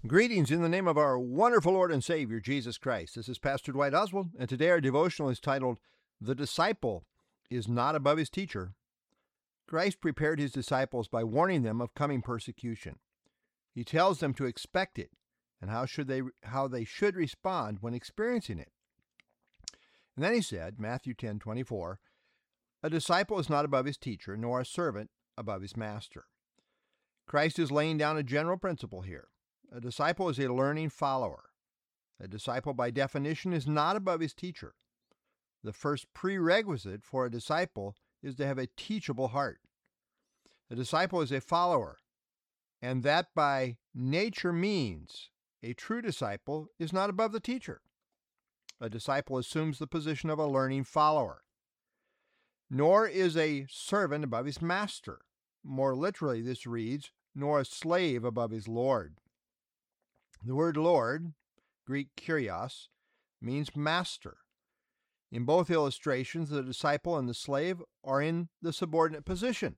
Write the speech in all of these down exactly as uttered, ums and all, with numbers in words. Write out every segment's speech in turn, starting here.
Greetings in the name of our wonderful Lord and Savior, Jesus Christ. This is Pastor Dwight Oswald, and today our devotional is titled, The Disciple is Not Above His Teacher. Christ prepared his disciples by warning them of coming persecution. He tells them to expect it and how should they how they should respond when experiencing it. And then he said, Matthew ten twenty-four, a disciple is not above his teacher, nor a servant above his master. Christ is laying down a general principle here. A disciple is a learning follower. A disciple, by definition, is not above his teacher. The first prerequisite for a disciple is to have a teachable heart. A disciple is a follower, and that by nature means a true disciple is not above the teacher. A disciple assumes the position of a learning follower. Nor is a servant above his master. More literally, this reads, nor a slave above his Lord. The word Lord, Greek kurios, means master. In both illustrations, the disciple and the slave are in the subordinate position.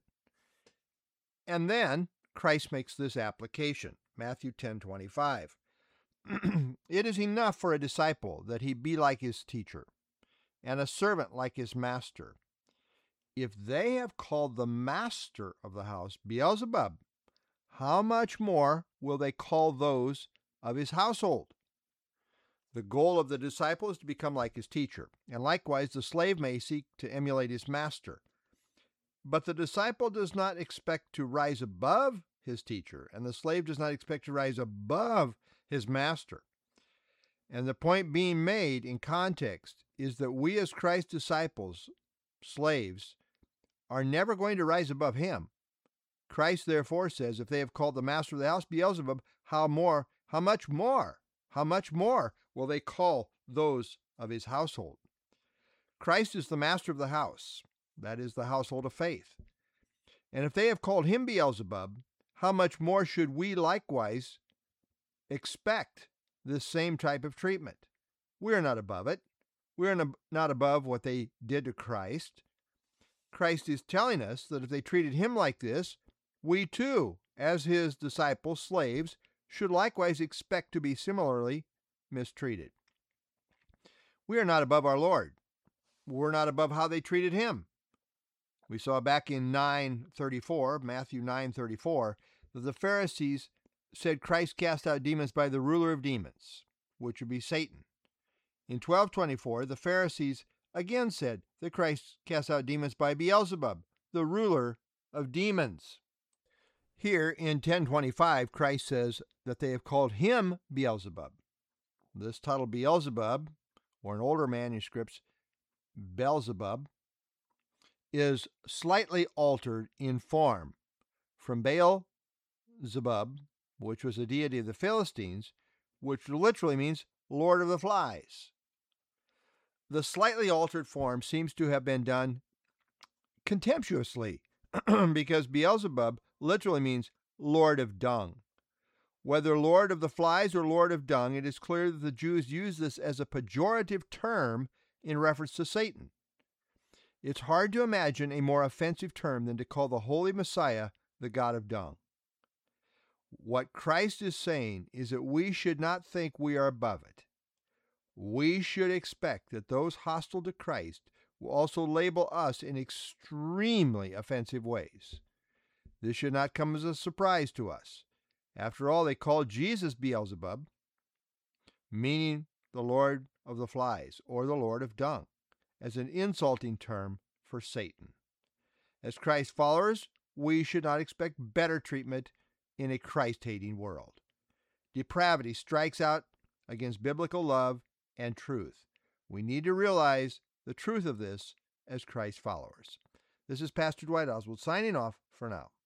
And then Christ makes this application, Matthew ten twenty-five. It is enough for a disciple that he be like his teacher, and a servant like his master. If they have called the master of the house Beelzebub, how much more will they call those of his household? The goal of the disciple is to become like his teacher, and likewise the slave may seek to emulate his master. But the disciple does not expect to rise above his teacher, and the slave does not expect to rise above his master. And the point being made in context is that we as Christ's disciples, slaves, are never going to rise above him. Christ therefore says, if they have called the master of the house Beelzebub, how more, how much more, how much more will they call those of his household? Christ is the master of the house, that is the household of faith. And if they have called him Beelzebub, how much more should we likewise expect this same type of treatment? We are not above it. We are not above what they did to Christ. Christ is telling us that if they treated him like this, we too, as his disciples, slaves, should likewise expect to be similarly mistreated. We are not above our Lord. We're not above how they treated him. We saw back in nine thirty-four, Matthew nine thirty-four, that the Pharisees said Christ cast out demons by the ruler of demons, which would be Satan. In twelve twenty-four, the Pharisees again said that Christ cast out demons by Beelzebub, the ruler of demons. Here in ten twenty-five, Christ says that they have called him Beelzebub. This title Beelzebub, or in older manuscripts, Beelzebub, is slightly altered in form from Baal-zebub, which was a deity of the Philistines, which literally means Lord of the Flies. The slightly altered form seems to have been done contemptuously because Beelzebub literally means Lord of Dung. Whether Lord of the Flies or Lord of Dung, it is clear that the Jews use this as a pejorative term in reference to Satan. It's hard to imagine a more offensive term than to call the Holy Messiah the God of Dung. What Christ is saying is that we should not think we are above it. We should expect that those hostile to Christ will also label us in extremely offensive ways. This should not come as a surprise to us. After all, they called Jesus Beelzebub, meaning the Lord of the Flies, or the Lord of Dung, as an insulting term for Satan. As Christ followers, we should not expect better treatment in a Christ-hating world. Depravity strikes out against biblical love and truth. We need to realize the truth of this as Christ followers. This is Pastor Dwight Oswald signing off for now.